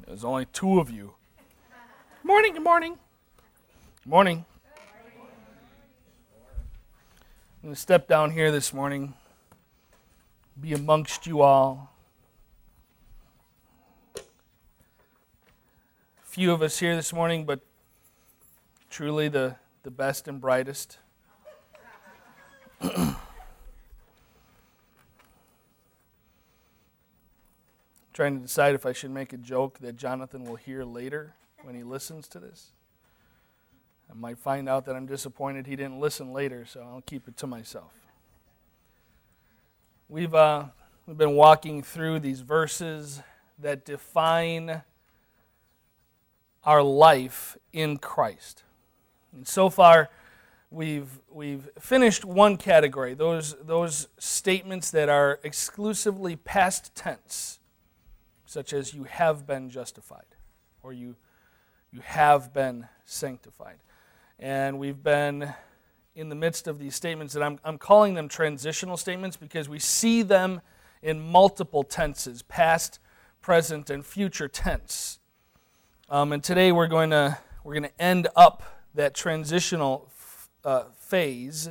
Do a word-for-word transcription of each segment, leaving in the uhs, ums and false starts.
There's only two of you. Good morning, good morning. Good morning. I'm going to step down here this morning, be amongst you all. Few of us here this morning, but truly the, the best and brightest. Trying to decide if I should make a joke that Jonathan will hear later when he listens to this. I might find out that I'm disappointed he didn't listen later, so I'll keep it to myself. We've uh, we've been walking through these verses that define our life in Christ. And so far, we've we've finished one category, those those statements that are exclusively past tense, such as you have been justified, or you you have been sanctified. And we've been in the midst of these statements, and I'm, I'm calling them transitional statements because we see them in multiple tenses, past, present, and future tense. Um, and today we're going to we're going to end up that transitional uh, phase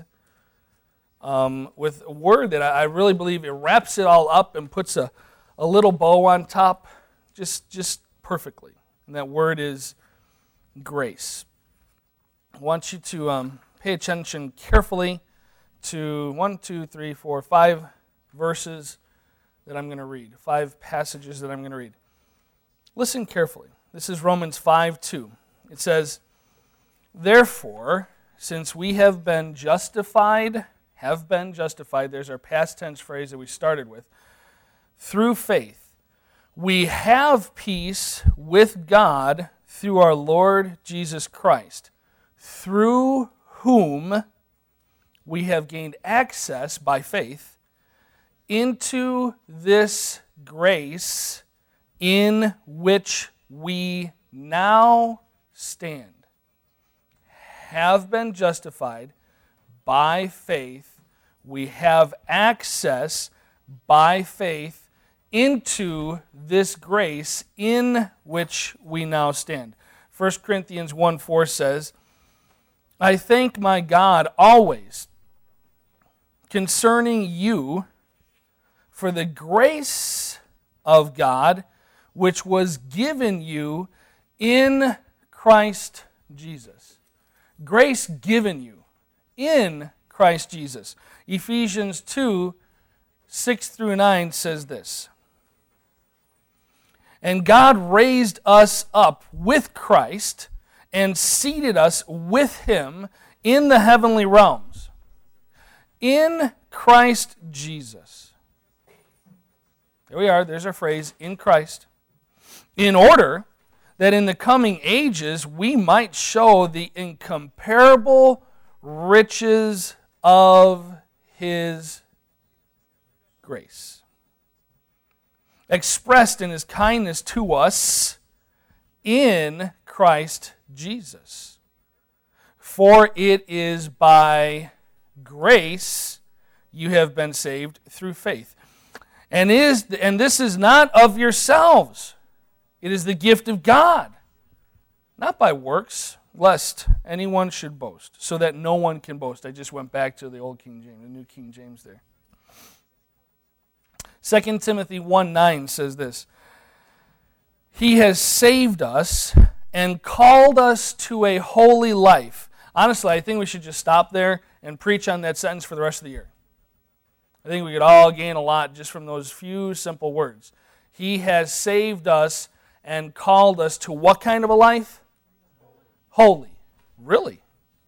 um, with a word that I, I really believe it wraps it all up and puts a a little bow on top, just, just perfectly. And that word is grace. I want you to um, pay attention carefully to one, two, three, four, five verses that I'm going to read, five passages that I'm going to read. Listen carefully. This is Romans five two. It says, "Therefore, since we have been justified, have been justified," there's our past tense phrase that we started with, "through faith, we have peace with God through our Lord Jesus Christ, through whom we have gained access by faith into this grace in which we now stand." Have been justified by faith. We have access by faith into this grace in which we now stand. First Corinthians one four says, "I thank my God always concerning you for the grace of God which was given you in Christ Jesus." Grace given you in Christ Jesus. Ephesians two six through nine says this, "And God raised us up with Christ and seated us with Him in the heavenly realms, in Christ Jesus." There we are, there's our phrase, in Christ. "In order that in the coming ages we might show the incomparable riches of His grace, expressed in His kindness to us in Christ Jesus. For it is by grace you have been saved through faith. And is and this is not of yourselves. It is the gift of God, not by works, lest anyone should boast, so that no one can boast." I just went back to the old King James, the New King James there. Second Timothy one nine says this, "He has saved us and called us to a holy life." Honestly, I think we should just stop there and preach on that sentence for the rest of the year. I think we could all gain a lot just from those few simple words. He has saved us and called us to what kind of a life? Holy. Really?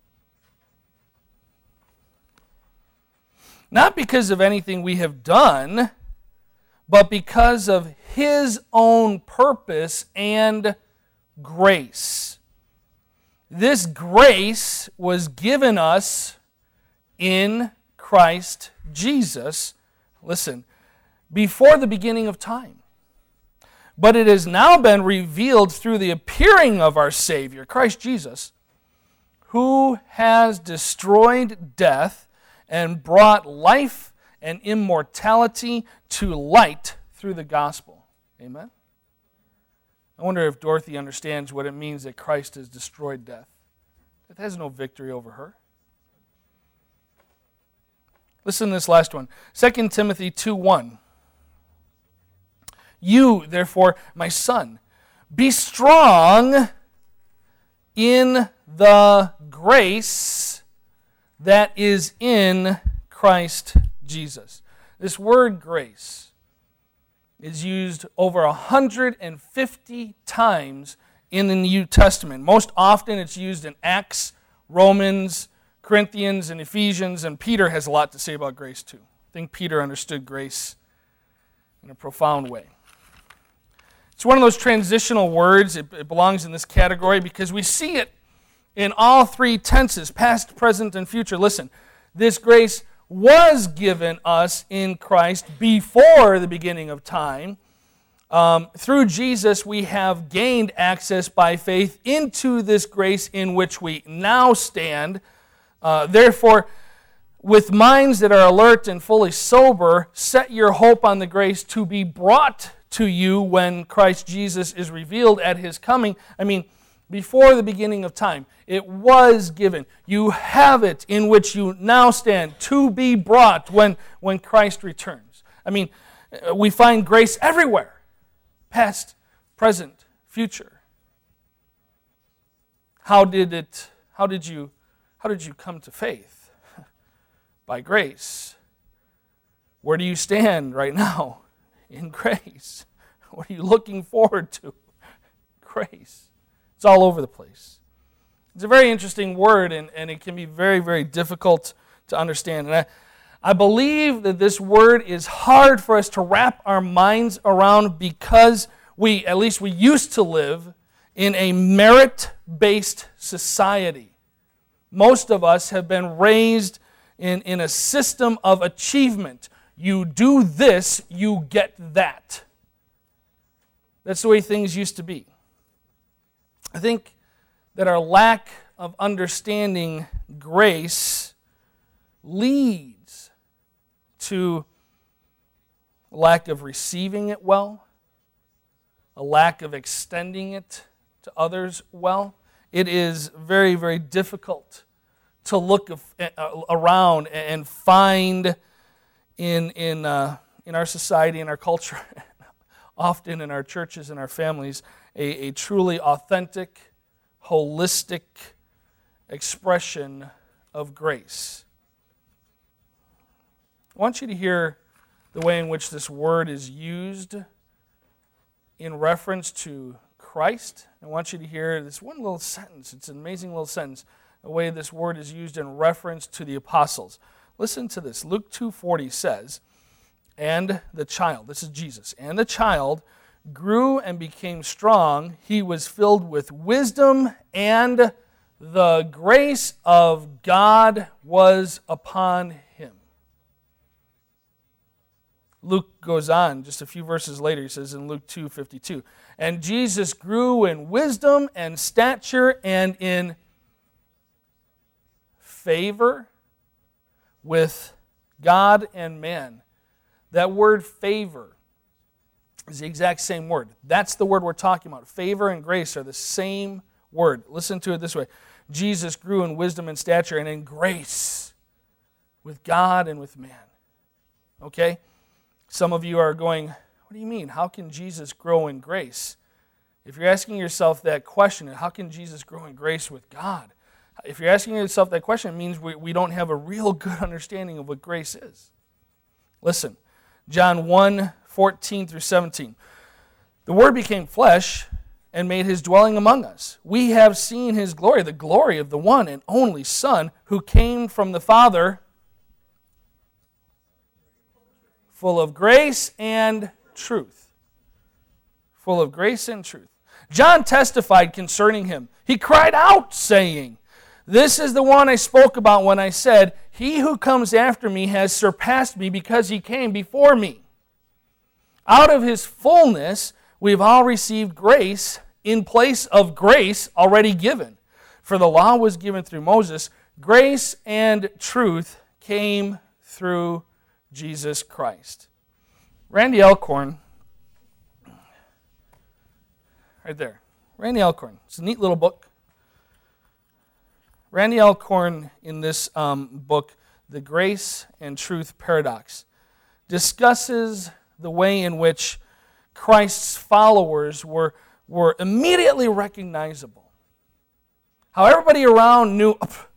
Not because of anything we have done, but because of His own purpose and grace. This grace was given us in Christ Jesus, listen, before the beginning of time. But it has now been revealed through the appearing of our Savior, Christ Jesus, who has destroyed death and brought life and immortality to light through the gospel. Amen? I wonder if Dorothy understands what it means that Christ has destroyed death. Death has no victory over her. Listen to this last one. Second Timothy two one. You, therefore, my son, be strong in the grace that is in Christ Jesus. This word grace is used over one hundred fifty times in the New Testament. Most often it's used in Acts, Romans, Corinthians, and Ephesians, and Peter has a lot to say about grace too. I think Peter understood grace in a profound way. It's one of those transitional words. It, it belongs in this category because we see it in all three tenses, past, present, and future. Listen, this grace was given us in Christ before the beginning of time. Um, through Jesus, we have gained access by faith into this grace in which we now stand. Uh, therefore, with minds that are alert and fully sober, set your hope on the grace to be brought to you when Christ Jesus is revealed at His coming. I mean, before the beginning of time, it was given. You have it in which you now stand to be brought when, when Christ returns. I mean, we find grace everywhere. Past, present, future. How did it, how did you, how did you come to faith? By grace. Where do you stand right now? In grace. What are you looking forward to? Grace. It's all over the place. It's a very interesting word, and, and it can be very, very difficult to understand. And I, I believe that this word is hard for us to wrap our minds around because we, at least we used to live in a merit-based society. Most of us have been raised in, in a system of achievement. You do this, you get that. That's the way things used to be. I think that our lack of understanding grace leads to a lack of receiving it well, a lack of extending it to others well. It is very, very difficult to look around and find in, in, uh, in our society, in our culture, often in our churches and our families, a, a truly authentic, holistic expression of grace. I want you to hear the way in which this word is used in reference to Christ. I want you to hear this one little sentence. It's an amazing little sentence, the way this word is used in reference to the apostles. Listen to this. Luke two forty says, and the child, this is Jesus, and the child grew and became strong. He was filled with wisdom, and the grace of God was upon him. Luke goes on, just a few verses later, he says in Luke two fifty-two, and Jesus grew in wisdom and stature and in favor with God and man. That word favor is the exact same word. That's the word we're talking about. Favor and grace are the same word. Listen to it this way. Jesus grew in wisdom and stature and in grace with God and with man. Okay? Some of you are going, what do you mean? How can Jesus grow in grace? If you're asking yourself that question, how can Jesus grow in grace with God? If you're asking yourself that question, it means we, we don't have a real good understanding of what grace is. Listen, John one fourteen through seventeen. The Word became flesh and made His dwelling among us. We have seen His glory, the glory of the one and only Son who came from the Father, full of grace and truth. Full of grace and truth. John testified concerning Him. He cried out, saying, this is the one I spoke about when I said, he who comes after me has surpassed me because he came before me. Out of his fullness, we've all received grace in place of grace already given. For the law was given through Moses. Grace and truth came through Jesus Christ. Randy Alcorn, right there. Randy Alcorn. It's a neat little book. Randy Alcorn, in this um, book, The Grace and Truth Paradox, discusses the way in which Christ's followers were, were immediately recognizable. How everybody around knew,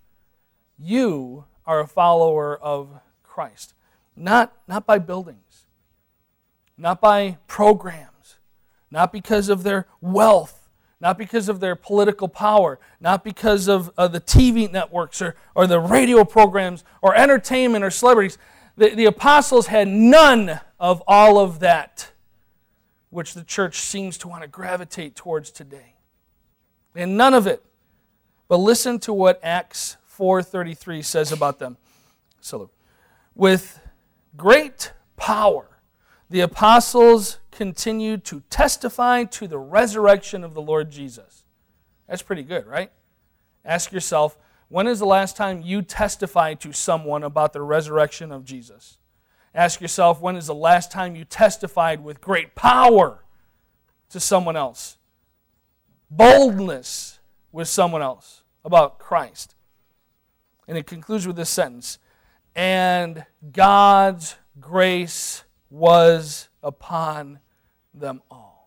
you are a follower of Christ. Not, not by buildings, not by programs, not because of their wealth, not because of their political power, not because of uh, the T V networks or, or the radio programs or entertainment or celebrities. The, the apostles had none of all of that, which the church seems to want to gravitate towards today. And none of it. But listen to what Acts four thirty-three says about them. So, with great power, the apostles continued to testify to the resurrection of the Lord Jesus. That's pretty good, right? Ask yourself, when is the last time you testified to someone about the resurrection of Jesus? Ask yourself, when is the last time you testified with great power to someone else? Boldness with someone else about Christ. And it concludes with this sentence, and God's grace was upon them all.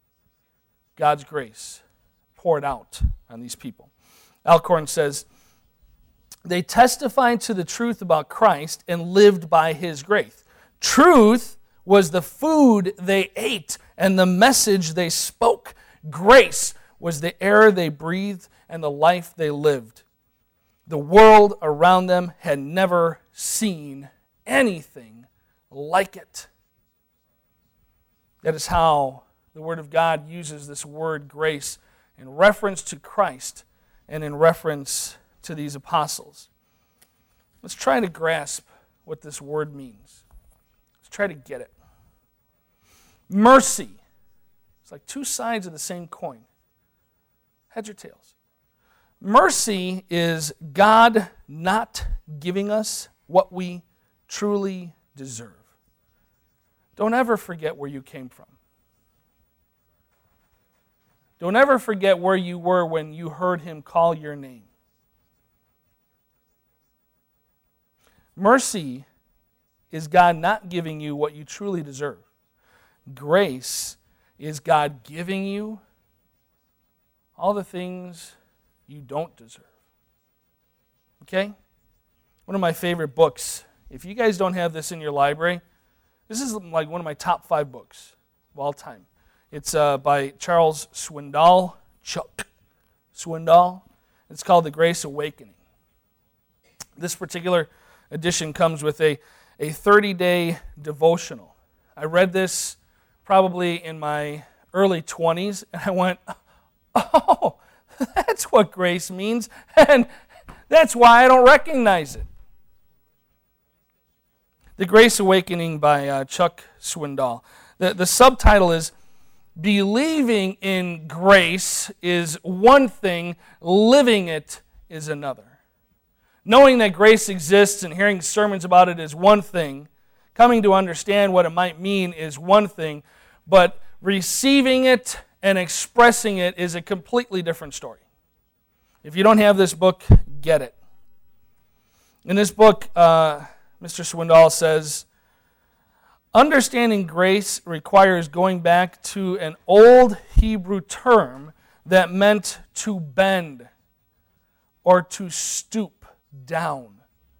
God's grace poured out on these people. Alcorn says, they testified to the truth about Christ and lived by His grace. Truth was the food they ate and the message they spoke. Grace was the air they breathed and the life they lived. The world around them had never seen anything like it. That is how the Word of God uses this word grace in reference to Christ and in reference to these apostles. Let's try to grasp what this word means. Let's try to get it. Mercy. It's like two sides of the same coin. Heads or tails. Mercy is God not giving us what we truly deserve. Don't ever forget where you came from. Don't ever forget where you were when you heard Him call your name. Mercy is God not giving you what you truly deserve. Grace is God giving you all the things you don't deserve. Okay? One of my favorite books. If you guys don't have this in your library, this is like one of my top five books of all time. It's uh, by Charles Swindoll, Chuck Swindoll. It's called The Grace Awakening. This particular edition comes with a, a thirty-day devotional. I read this probably in my early twenties, and I went, oh, that's what grace means, and that's why I don't recognize it. The Grace Awakening by uh, Chuck Swindoll. The, the subtitle is, Believing in grace is one thing, living it is another. Knowing that grace exists and hearing sermons about it is one thing. Coming to understand what it might mean is one thing. But receiving it and expressing it is a completely different story. If you don't have this book, get it. In this book, uh, Mister Swindoll says, understanding grace requires going back to an old Hebrew term that meant to bend or to stoop down.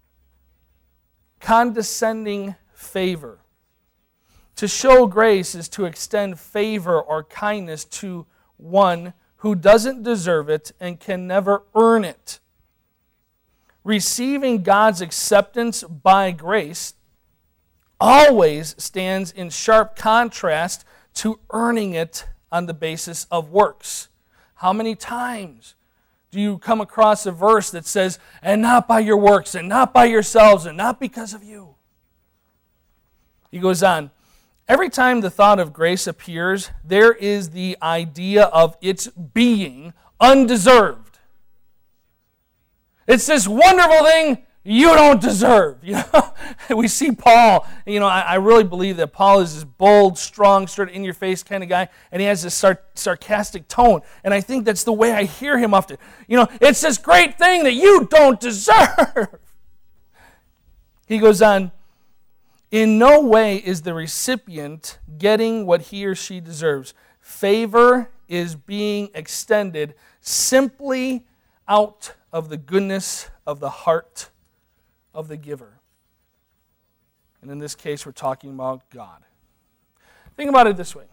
Condescending favor. To show grace is to extend favor or kindness to one who doesn't deserve it and can never earn it. Receiving God's acceptance by grace always stands in sharp contrast to earning it on the basis of works. How many times do you come across a verse that says, and not by your works, and not by yourselves, and not because of you? He goes on, every time the thought of grace appears, there is the idea of its being undeserved. It's this wonderful thing you don't deserve. You know, we see Paul. You know, I, I really believe that Paul is this bold, strong, sort of in-your-face kind of guy, and he has this sar- sarcastic tone. And I think that's the way I hear him often. You know, it's this great thing that you don't deserve. He goes on, in no way is the recipient getting what he or she deserves. Favor is being extended simply out of the goodness of the heart of the giver. And in this case, we're talking about God. Think about it this way.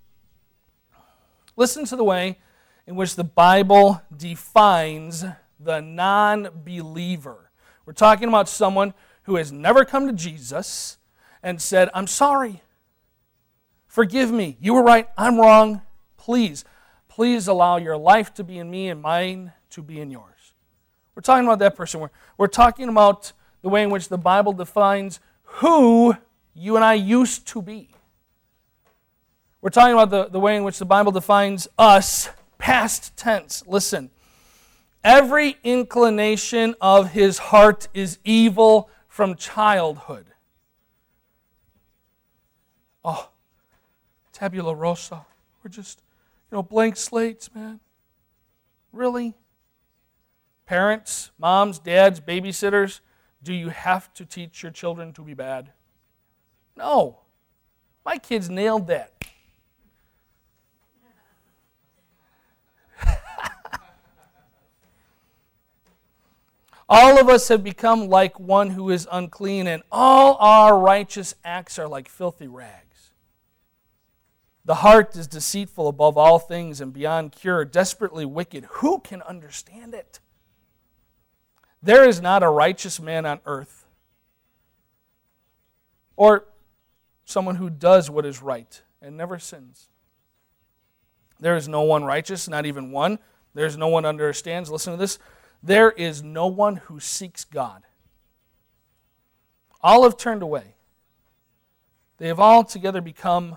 Listen to the way in which the Bible defines the non-believer. We're talking about someone who has never come to Jesus and said, I'm sorry. Forgive me. You were right. I'm wrong. Please, please allow your life to be in me and mine to be in yours. We're talking about that person. We're, we're talking about the way in which the Bible defines who you and I used to be. We're talking about the, the way in which the Bible defines us, past tense. Listen, every inclination of his heart is evil from childhood. Oh, tabula rasa. We're just, you know, blank slates, man. Really? Parents, moms, dads, babysitters, do you have to teach your children to be bad? No. My kids nailed that. All of us have become like one who is unclean, and all our righteous acts are like filthy rags. The heart is deceitful above all things and beyond cure, desperately wicked. Who can understand it? There is not a righteous man on earth, or someone who does what is right and never sins. There is no one righteous, not even one. There is no one who understands. Listen to this. There is no one who seeks God. All have turned away. They have all together become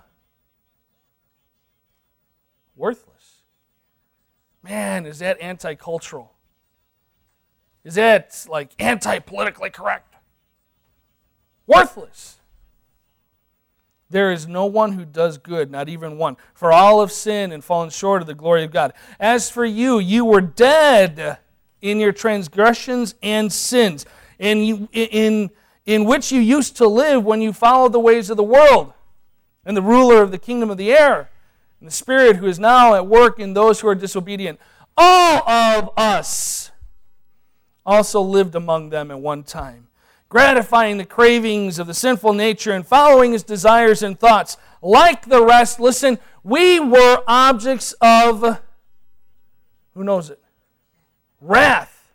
worthless. Man, is that anti-cultural? Is that like anti-politically correct? Worthless. There is no one who does good, not even one. For all have sinned and fallen short of the glory of God. As for you, you were dead in your transgressions and sins, in, you, in, in which you used to live when you followed the ways of the world, and the ruler of the kingdom of the air, and the Spirit who is now at work in those who are disobedient. All of us also lived among them at one time, gratifying the cravings of the sinful nature and following his desires and thoughts. Like the rest, listen, we were objects of, who knows it? Wrath.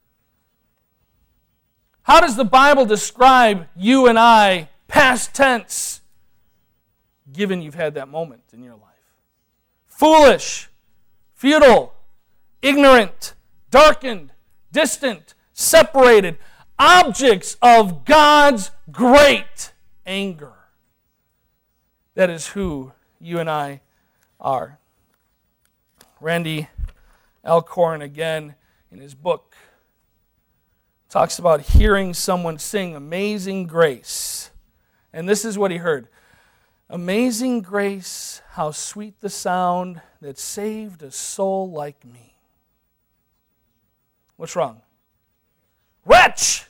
How does the Bible describe you and I, past tense, given you've had that moment in your life? Foolish, futile, ignorant, darkened, distant, separated, objects of God's great anger. That is who you and I are. Randy Alcorn, again, in his book, talks about hearing someone sing Amazing Grace. And this is what he heard. Amazing grace, how sweet the sound that saved a soul like me. What's wrong? Wretch!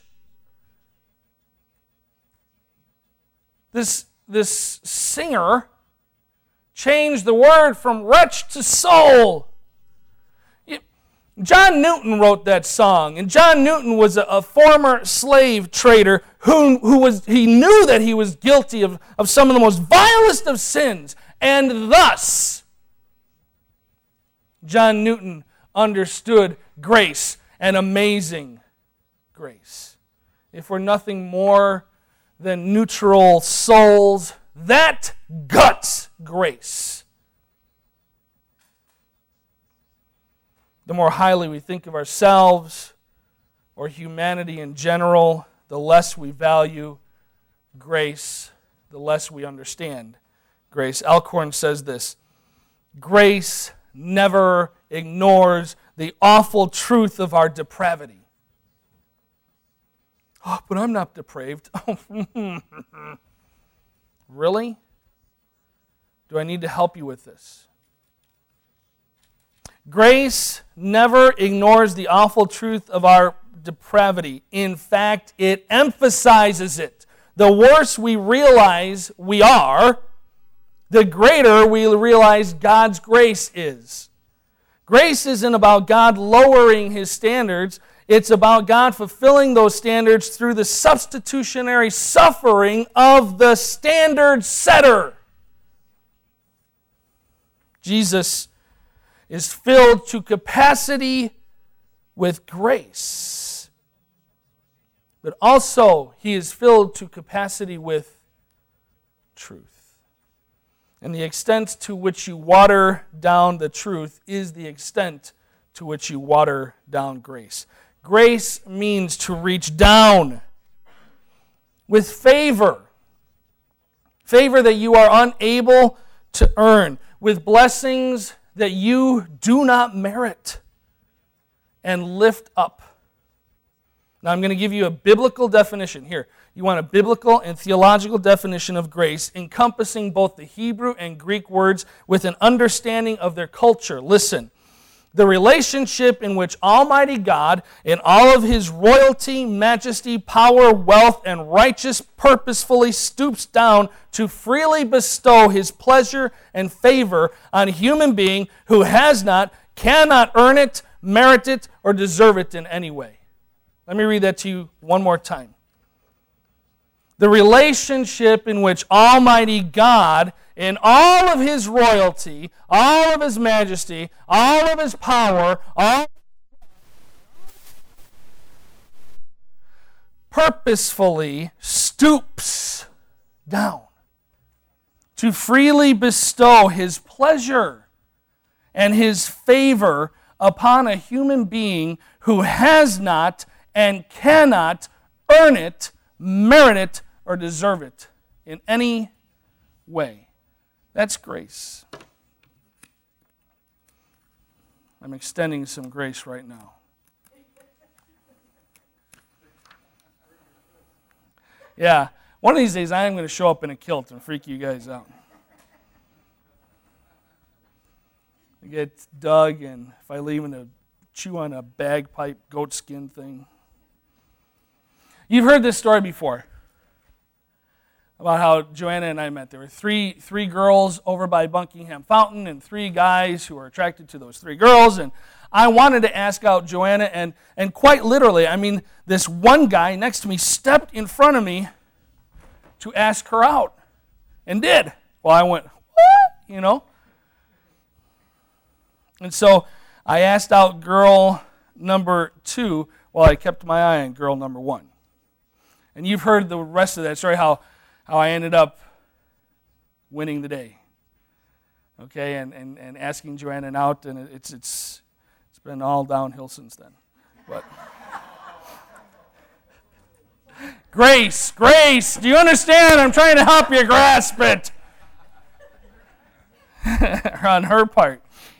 This, this singer changed the word from wretch to soul. John Newton wrote that song, and John Newton was a, a former slave trader who, who was he knew that he was guilty of, of some of the most vilest of sins, and thus John Newton understood grace and amazing grace. If we're nothing more than neutral souls, that guts grace. The more highly we think of ourselves or humanity in general, the less we value grace, the less we understand grace. Alcorn says this, grace never ignores the awful truth of our depravity. Oh, but I'm not depraved. Really? Do I need to help you with this? Grace never ignores the awful truth of our depravity. In fact, it emphasizes it. The worse we realize we are, the greater we realize God's grace is. Grace isn't about God lowering His standards. It's about God fulfilling those standards through the substitutionary suffering of the standard setter. Jesus is filled to capacity with grace, but also He is filled to capacity with truth. And the extent to which you water down the truth is the extent to which you water down grace. Grace means to reach down with favor. Favor that you are unable to earn, with blessings that you do not merit, and lift up. Now I'm going to give you a biblical definition here. You want a biblical and theological definition of grace, encompassing both the Hebrew and Greek words with an understanding of their culture. Listen. The relationship in which Almighty God, in all of His royalty, majesty, power, wealth, and righteous, purposefully stoops down to freely bestow His pleasure and favor on a human being who has not, cannot earn it, merit it, or deserve it in any way. Let me read that to you one more time. The relationship in which Almighty God, in all of His royalty, all of His majesty, all of His power, all purposefully stoops down to freely bestow His pleasure and His favor upon a human being who has not and cannot earn it, merit it, or deserve it in any way. That's grace. I'm extending some grace right now. Yeah, one of these days I am going to show up in a kilt and freak you guys out. I get Doug, and if I leave him to chew on a bagpipe goat skin thing. You've heard this story before about how Joanna and I met. There were three three girls over by Buckingham Fountain and three guys who were attracted to those three girls. And I wanted to ask out Joanna, and, and quite literally, I mean, this one guy next to me stepped in front of me to ask her out, and did. Well, I went, what? You know? And so I asked out girl number two while I kept my eye on girl number one. And you've heard the rest of that story, how how I ended up winning the day, okay, and, and, and asking Joanna out, and it's it's it's been all downhill since then. But grace, grace, do you understand? I'm trying to help you grasp it. On her part.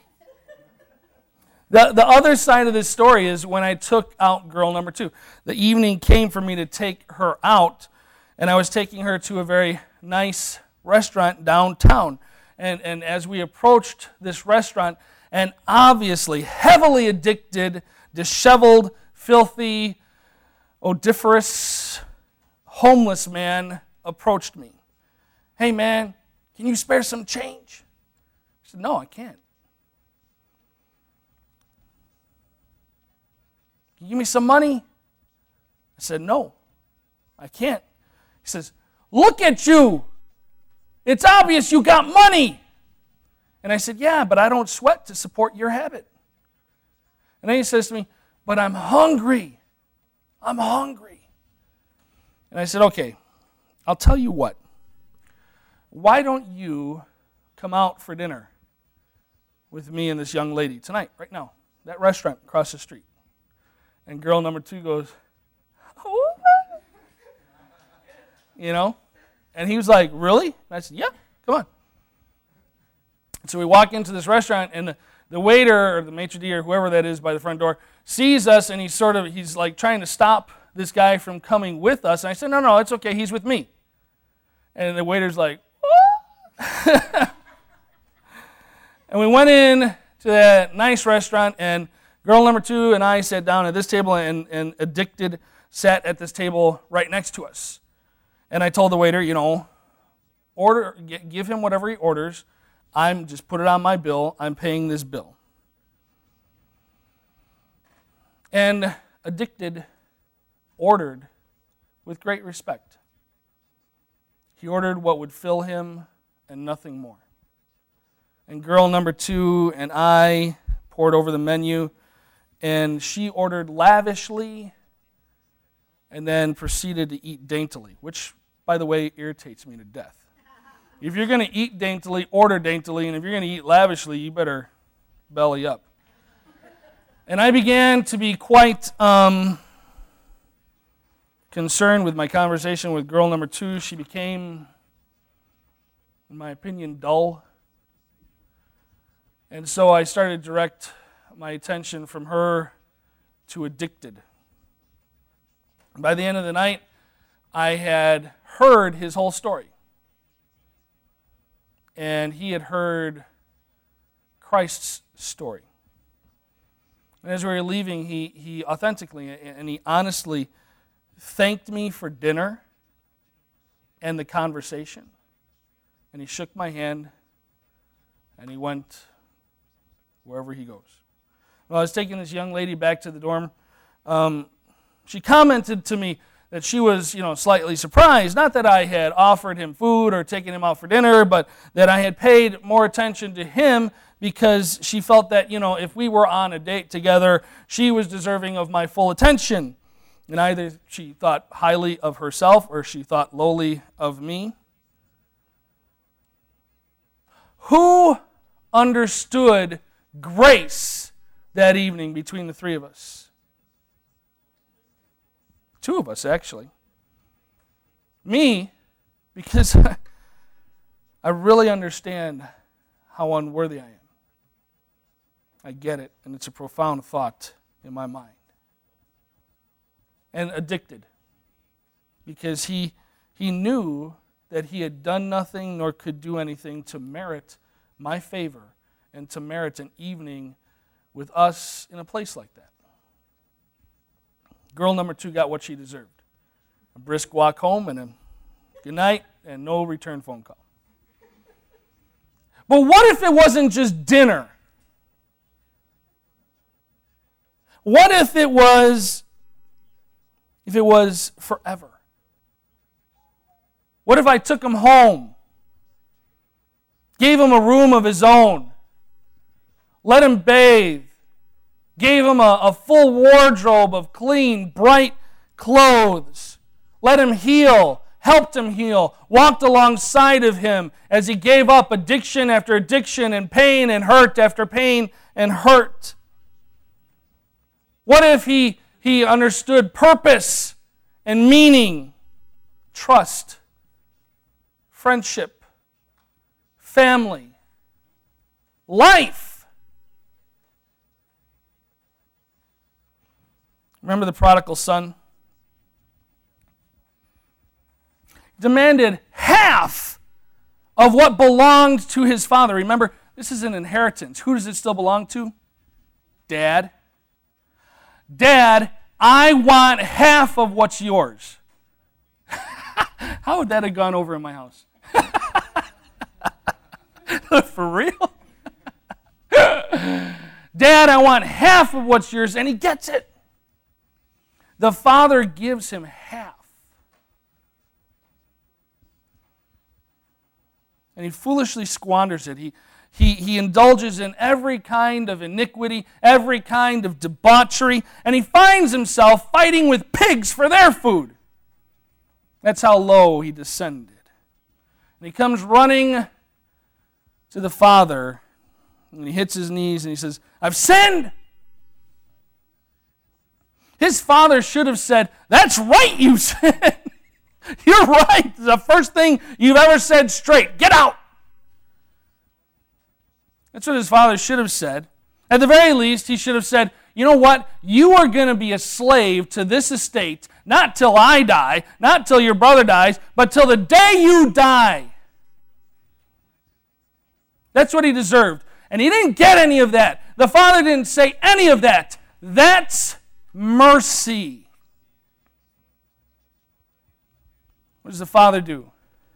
The, the other side of this story is when I took out girl number two. The evening came for me to take her out, and I was taking her to a very nice restaurant downtown. And, and as we approached this restaurant, an obviously heavily addicted, disheveled, filthy, odoriferous, homeless man approached me. Hey man, can you spare some change? I said, no, I can't. Can you give me some money? I said, no, I can't. He says, look at you. It's obvious you got money. And I said, yeah, but I don't sweat to support your habit. And then he says to me, but I'm hungry. I'm hungry. And I said, okay, I'll tell you what. Why don't you come out for dinner with me and this young lady tonight, right now, that restaurant across the street? And girl number two goes, what? You know? And he was like, really? And I said, yeah, come on. And so we walk into this restaurant, and the, the waiter or the maitre d' or whoever that is by the front door sees us, and he's sort of, he's like trying to stop this guy from coming with us. And I said, no, no, it's okay. He's with me. And the waiter's like, what? And we went in to that nice restaurant, and girl number two and I sat down at this table, and, and Addicted sat at this table right next to us. And I told the waiter, you know, order, give him whatever he orders. I'm just put it on my bill. I'm paying this bill. And Addicted ordered with great respect. He ordered what would fill him and nothing more. And girl number two and I poured over the menu, and she ordered lavishly and then proceeded to eat daintily, which, by the way, irritates me to death. If you're going to eat daintily, order daintily, and if you're going to eat lavishly, you better belly up. And I began to be quite um, concerned with my conversation with girl number two. She became, in my opinion, dull. And so I started to direct my attention from her to Addicted. By the end of the night, I had heard his whole story. And he had heard Christ's story. And as we were leaving, he, he authentically and he honestly thanked me for dinner and the conversation. And he shook my hand, and he went wherever he goes. Well, I was taking this young lady back to the dorm. Um, she commented to me that she was, you know, slightly surprised. Not that I had offered him food or taken him out for dinner, but that I had paid more attention to him because she felt that, you know, if we were on a date together, she was deserving of my full attention. And either she thought highly of herself or she thought lowly of me. Who understood grace that evening between the three of us? Two of us, actually. Me, because I really understand how unworthy I am. I get it, and it's a profound thought in my mind. And Addicted, because he he knew that he had done nothing nor could do anything to merit my favor and to merit an evening with us in a place like that. Girl number two got what she deserved. A brisk walk home and a good night and no return phone call. But what if it wasn't just dinner? What if it was, if it was forever? What if I took him home, gave him a room of his own, let him bathe, gave him a, a full wardrobe of clean, bright clothes, let him heal, helped him heal, walked alongside of him as he gave up addiction after addiction and pain and hurt after pain and hurt? What if he, he understood purpose and meaning, trust, friendship, family, life? Remember the prodigal son? Demanded half of what belonged to his father. Remember, this is an inheritance. Who does it still belong to? Dad. Dad, I want half of what's yours. How would that have gone over in my house? For real? Dad, I want half of what's yours, and he gets it. The father gives him half. And he foolishly squanders it. He, he, he indulges in every kind of iniquity, every kind of debauchery, and he finds himself fighting with pigs for their food. That's how low he descended. And he comes running to the father, and he hits his knees and he says, I've sinned. His father should have said, that's right, you sinned. You're right. It's the first thing you've ever said straight. Get out. That's what his father should have said. At the very least, he should have said, you know what? You are going to be a slave to this estate Not till I die, not till your brother dies, but till the day you die. That's what he deserved. And he didn't get any of that. The Father didn't say any of that. That's mercy. What does the Father do?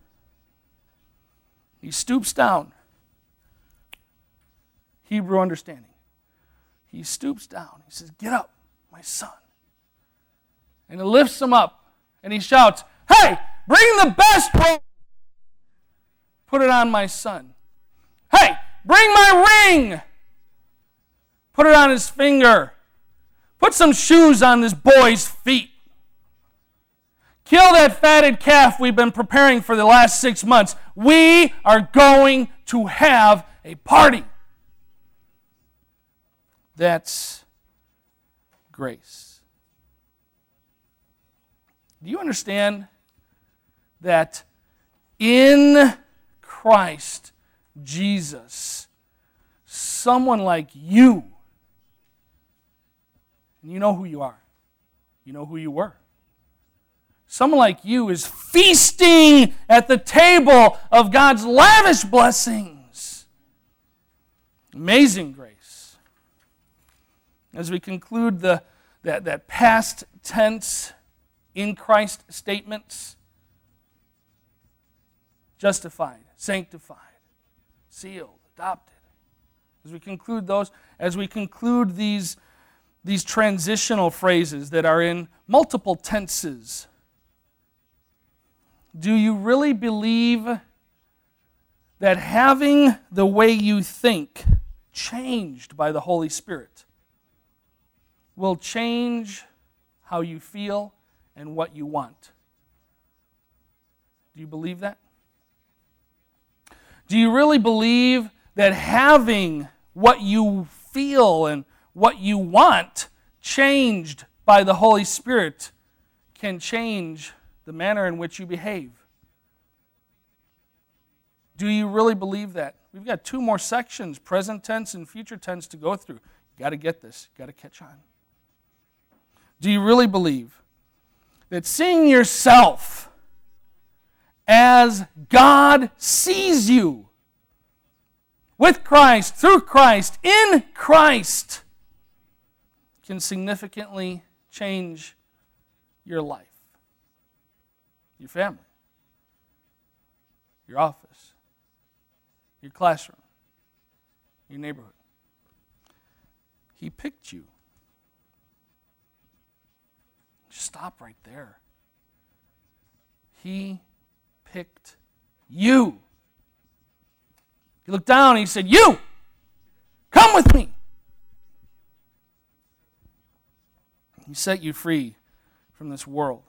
He stoops down. Hebrew understanding. He stoops down. He says, "Get up, my son." And he lifts him up. And he shouts, "Hey, bring the best robe. Put it on my son. Hey, bring my ring. Put it on his finger. Put some shoes on this boy's feet. Kill that fatted calf we've been preparing for the last six months. We are going to have a party." That's grace. Do you understand that in Christ Jesus, someone like you, and you know who you are, you know who you were, someone like you is feasting at the table of God's lavish blessings. Amazing grace. As we conclude the that, that past tense in Christ statements, justified, sanctified, sealed, adopted. As we conclude those, as we conclude these, these transitional phrases that are in multiple tenses, do you really believe that having the way you think changed by the Holy Spirit will change how you feel and what you want? Do you believe that? Do you really believe that having what you feel and what you want changed by the Holy Spirit can change the manner in which you behave? Do you really believe that? We've got two more sections, present tense and future tense, to go through. You got to get this. You got to catch on. Do you really believe that seeing yourself as God sees you, with Christ, through Christ, in Christ, can significantly change your life, your family, your office, your classroom, your neighborhood? He picked you. Just stop right there. He picked you. He looked down and he said, "You, come with me." He set you free from this world.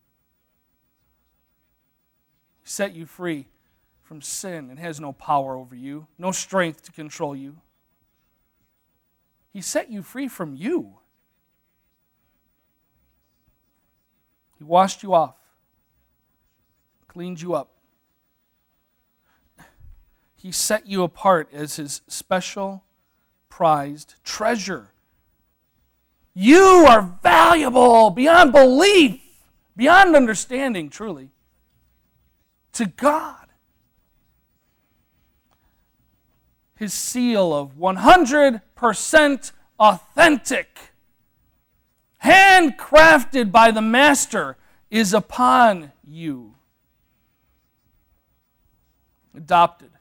He set you free from sin. It has no power over you, no strength to control you. He set you free from you. He washed you off, cleaned you up. He set you apart as his special, prized treasure. You are valuable beyond belief, beyond understanding, truly, to God. His seal of one hundred percent authentic, handcrafted by the Master, is upon you. Adopted,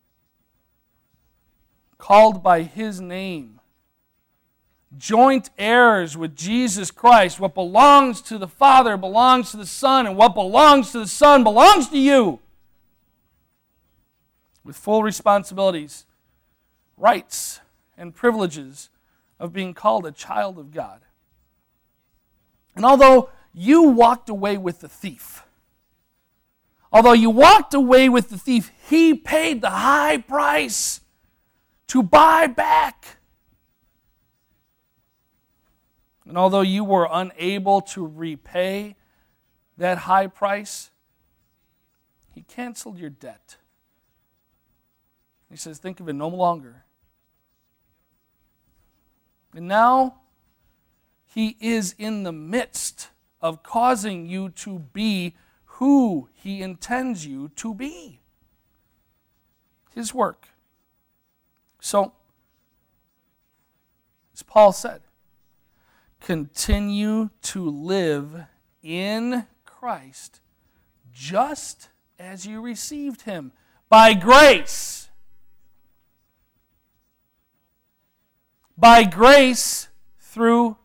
called by his name, joint heirs with Jesus Christ. What belongs to the Father belongs to the Son, and what belongs to the Son belongs to you. With full responsibilities, rights, and privileges of being called a child of God. And although you walked away with the thief, although you walked away with the thief, he paid the high price to buy back. And although you were unable to repay that high price, he canceled your debt. He says, think of it no longer. And now he is in the midst of causing you to be who He intends you to be. His work. So, as Paul said, continue to live in Christ just as you received Him, by grace. By grace through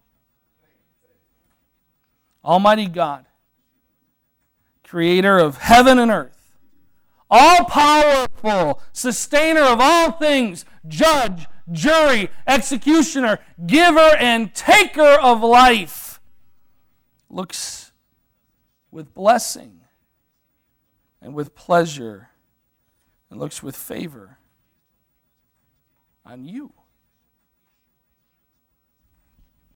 Almighty God, creator of heaven and earth, all-powerful, sustainer of all things, judge, jury, executioner, giver, and taker of life, looks with blessing and with pleasure and looks with favor on you.